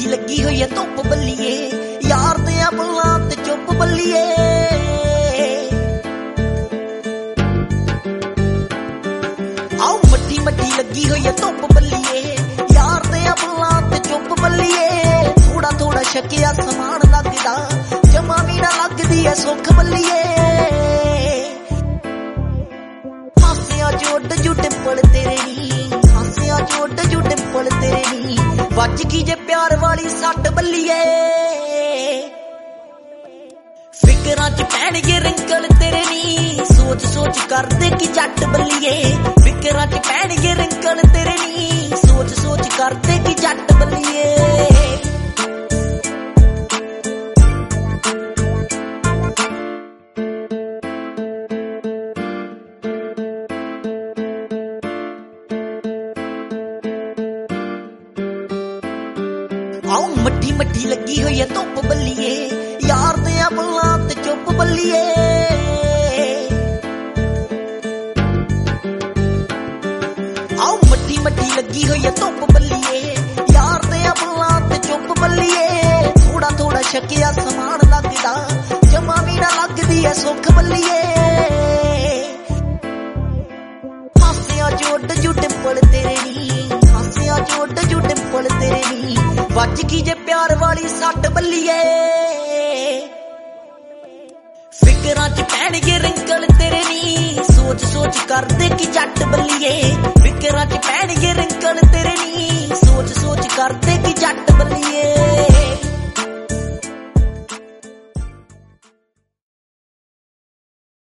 ਮੱਠੀ ਲੱਗੀ ਹੋਈ ਐ ਧੁੱਪ ਬੱਲੀਏ, ਯਾਰ ਤੇ ਬੁੱਲਾਂ ਤੇ ਚੁੱਪ ਬੱਲੀਏ। ਆਓ ਮੱਠੀ ਮੱਠੀ ਲੱਗੀ ਹੋਈ ਐ ਧੁੱਪ ਬੱਲੀਏ, ਯਾਰ ਤੇ ਬੁੱਲਾਂ ਤੇ ਚੁੱਪ ਬੱਲੀਏ। ਥੋੜਾ ਥੋੜਾ ਸ਼ੱਕਿਆ ਸਮਾਨ ਲੱਗਦਾ, ਜਮਾ ਵੀ ਨਾ ਲੱਗਦੀ ਐ ਸੁੱਖ ਬੱਲੀਏ। ਹਾਸਿਆਂ ਚ ਉੱਡ ਜੂ ਟਿੰਪਲ ਤੇਰੇ ਨੀ, ਹਾਸਿਆਂ ਚ ਉੱਡ ਜੂ ਟਿੰਪਲ ਤੇਰੇ ਨੀ। ਵੱਜ ਗਈ ਜੇ ਪਿਆਰ ਵਾਲੀ ਸੱਟ ਬੱਲੀਏ, ਫਿਕਰਾਂ ਚ ਪੈਣਗੇ ਰਿੰਕਲ ਤੇਰੇ ਨੀ। ਸੋਚ ਸੋਚ ਕਰਦੇ ਕਿ ਜੱਟ ਬੱਲੀਏ, ਫਿਕਰਾਂ ਚ ਪੈਣਗੇ ਰਿੰਕਲ ਤੇਰੇ ਨੀ। ਸੋਚ ਸੋਚ ਕਰਦੇ ਕਿ ਜੱਟ ਬੱਲੀਏ। ਆਓ ਮੱਠੀ ਮੱਠੀ ਲੱਗੀ ਹੋਈ ਐ ਧੁੱਪ ਬੱਲੀਏ, ਯਾਰ ਤੇ ਬੁੱਲਾਂ ਤੇ ਚੁੱਪ ਬੱਲੀਏ। ਆਓ ਮੱਠੀ ਮੱਠੀ ਲੱਗੀ ਹੋਈ ਐ ਧੁੱਪ ਬੱਲੀਏ, ਯਾਰ ਤੇ ਬੁੱਲਾਂ ਤੇ ਚੁੱਪ ਬੱਲੀਏ। ਥੋੜਾ ਥੋੜਾ ਸ਼ੱਕਿਆ ਸਮਾਨ ਲੱਗਦਾ, ਜਮਾ ਵੀ ਨਾ ਲੱਗਦੀ ਐ ਸੁੱਖ ਬੱਲੀਏ। ਹਾਸਿਆਂ ਚ ਉੱਡ ਜੂ ਟਿੰਪਲ ਤੇਰੇ ਨੀ, ਹਾਸਿਆਂ ਚ ਉੱਡ ਜੂ ਟਿੰਪਲ ਤੇਰੇ ਨੀ। ਵੱਜ ਗਈ ਜੇ ਪਿਆਰ ਵਾਲੀ ਸੱਟ ਬੱਲੀਏ, ਫਿਕਰਾਂ ਚ ਪੈਣਗੇ ਰਿੰਕਲ ਤੇਰੇ ਨੀ। ਸੋਚ ਸੋਚ ਕਰਦੇ ਕਿ ਜੱਟ ਬੱਲੀਏ, ਫਿਕਰਾਂ ਚ ਪੈਣਗੇ ਰਿੰਕਲ ਤੇਰੇ ਨੀ।